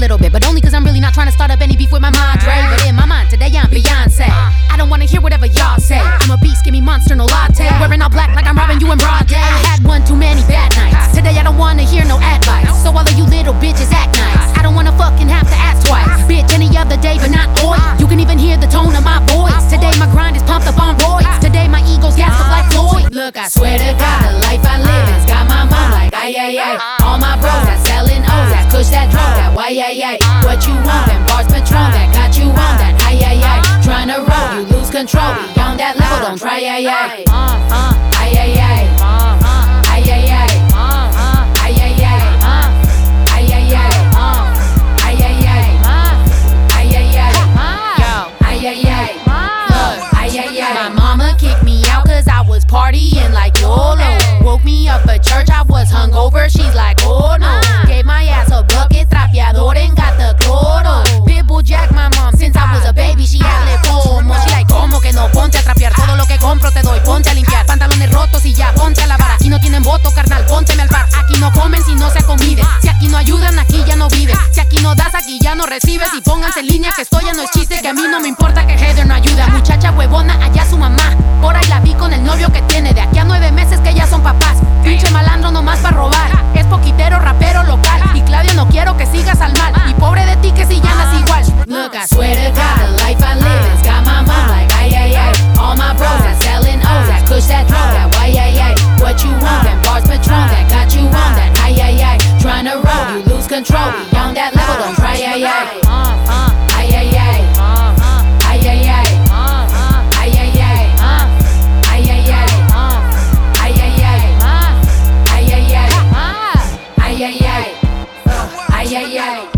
little bit, but only cause I'm really not trying to start up any beef with my madre. But in my mind, today I'm Beyonce. I don't wanna hear whatever y'all say. I'm a beast, give me monster, no latte. Wearing all black like I'm robbing you in broad day. I had one too many bad nights. Today I don't wanna hear no advice. So all of you little bitches act nice. I don't wanna fucking have to ask twice. Bitch, any other day, but not oi. You can even hear the tone of my voice. Today my grind is pumped up on roids. Today my ego's gassed up like Floyd. Look, I swear to God, the life I live has got my mom like ay ay ay. All my bros that selling O's, that kush, that drum, that why ay ay. What you want, them bars Patron, that got you on that ay ay ay. Tryna roll, you lose control. Beyond that level, don't try ay ay. Ay ay ay. Ay ay ay. Ay ay ay. Ay ay ay. Ay ay ay. Ay ay ay. Yo. Ay ay ay. Look, ay ay ay. My mama kicked me out cause I was partying like YOLO. Woke me up at church, I was hungover, she's like, oh no. Gave my ass a bucket, trapeador, and got the cloro. Pitbull Jack, my mom, since I was a baby, she had le pomo. She like, como que no, ponte a trapear. Todo lo que compro te doy, ponte a limpiar. Pantalones rotos y ya, ponte a lavar. Aquí no tienen voto, carnal, pónteme al par. Aquí no comen si no se acomiden. Si aquí no ayudan, aquí ya no viven. Si aquí no das, aquí ya no recibes. Y pónganse en línea que esto ya no es chiste. Que a mí no me importa que Heather no ayuda. Muchacha huevona, allá su mamá. Por ahí la vi con el novio que tiene. De aquí a 9 meses que ya son papás. Pinche malandro nomás para robar. Es poquitero, rapero local. Y Claudio, no quiero que sigas al mal. Y pobre de ti que si ya nací igual. Look, I swear to God, the life I live has got my mom like ay ay ay. All my bros that selling O's, that kush, that drum, that why ay ay. What you want, them bars Patron, that got you on that ay ay ay. Tryna roll, you lose control. Beyond that level, don't try ay ay. Ay ay ay. Ay ay ay. Ay ay ay. Ay ay ay. Ay ay ay. Ay ay ay. Ay ay ay. Ay ay ay.